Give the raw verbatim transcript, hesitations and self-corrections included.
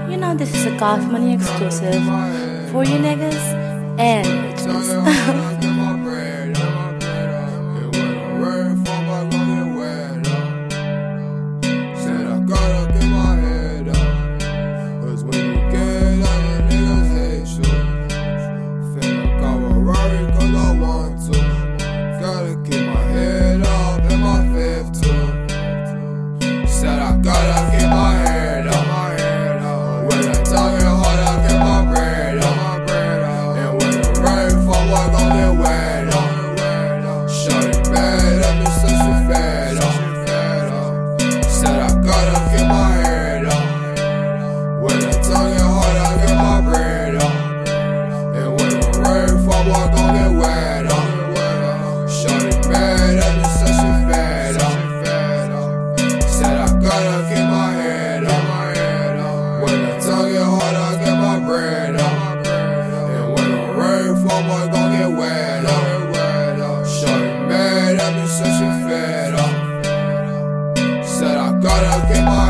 You know this is a Golf Money exclusive for you niggas and bitches. Gotta keep my head up, my head up. When the talking hard, I get my bread up, my bread up. And when the rain fall, I gon' get wet up. Shorty bad, let me say she fed up. Said I gotta keep my head up. When the talking hard, I get my bread up. And when the rain fall, I gon' get wet up. Shorty bad, let me say she fed up. Said I gotta keep my head up, my head up. When the tongue get hard, I get my bread up. And when the rain fall, boy, gon' get wet up. Shorty mad at me, so she fed up. Said I gotta keep my